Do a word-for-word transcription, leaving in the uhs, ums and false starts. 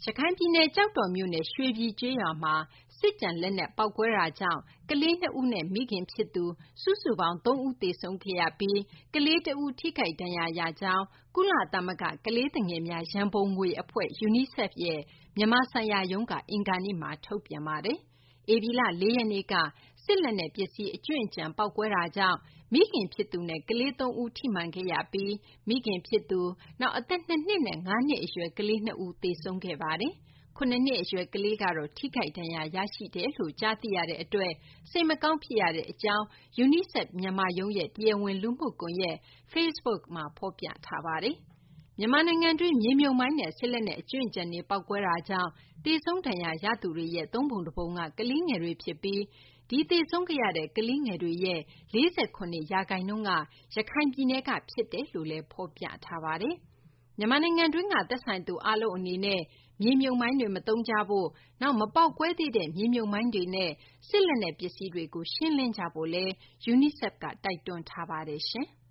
ရခိုင်ပြည်နယ် ကျောက်တော်မြို့နယ် ရွှေပြည်ကျေးရွာမှာ စစ်ကျန်လက်နက် ပေါက်ကွဲတာကြောင့် ကလေး နှစ်ဦးနဲ့ မိခင်ဖြစ်သူ စုစုပေါင်း သုံးဦး သေဆုံးခဲ့ရပြီး ကလေးတဦး ထိခိုက်ဒဏ်ရာရကြောင်း ကုလသမဂ္ဂ ကလေးသူငယ်များ ရန်ပုံငွေအဖွဲ့ UNICEF ရဲ့ မြန်မာဆိုင်ရာရုံးက အင်္ဂါနေ့မှာ ထုတ်ပြန်ပါတယ်။ ဧပြီလ ၄ ရက်နေ့က စစ်လက်နက်ပစ္စည်း အကြွင်းအကျန် ပေါက်ကွဲတာကြောင့် မိခင်ဖြစ်သူနဲ့ ကလေး သုံးဦး ထိမှန်ခဲ့ရပြီး မိခင်ဖြစ်သူ၊ နောက် အသက် ၂ နှစ်နဲ့ ၅ နှစ် အရွယ် ကလေး နှစ်ဦး သေဆုံးခဲ့ပါတယ်။ ၇ နှစ် အရွယ် ကလေးကတော့ ထိခိုက်ဒဏ်ရာ ရရှိတယ်လို့ ကြားသိရတဲ့ အတွက် စိတ်မကောင်း ဖြစ်ရကြောင်း UNICEF မြန်မာရုံးရဲ့ တရားဝင် လူမှုကွန်ရက် Facebook မှာ ဖော်ပြထားပါတယ်။ မြန်မာနိုင်ငံတွင်း မြေမြှုပ်မိုင်းနဲ့ စစ်လက်နက် အကြွင်းအကျန်တွေ ပေါက်ကွဲတာကြောင့် သေဆုံး ဒဏ်ရာရသူတွေရဲ့ သုံးပုံတပုံက ကလေးငယ်တွေ ဖြစ်ပြီး ဒီသေဆုံးခဲ့ရတဲ့ ကလေးငယ်တွေရဲ့ ၄၇ ရာခိုင်နှုန်းက ရခိုင်ပြည်နယ်က ဖြစ်တယ်လို့လည်း ဖော်ပြထားပါတယ်။ မြန်မာနိုင်ငံတွင်းက သက်ဆိုင်သူ အားလုံး အနေနဲ့ မြေမြှုပ်မိုင်းတွေ မသုံးကြဖို့၊ နောက် မပေါက်ကွဲသေးတဲ့ မြေမြှုပ်မိုင်းတွေနဲ့ စစ်လက်နက် ပစ္စည်းတွေကို ရှင်းလင်းကြဖို့လည်း UNICEF က တိုက်တွန်းထားပါတယ်။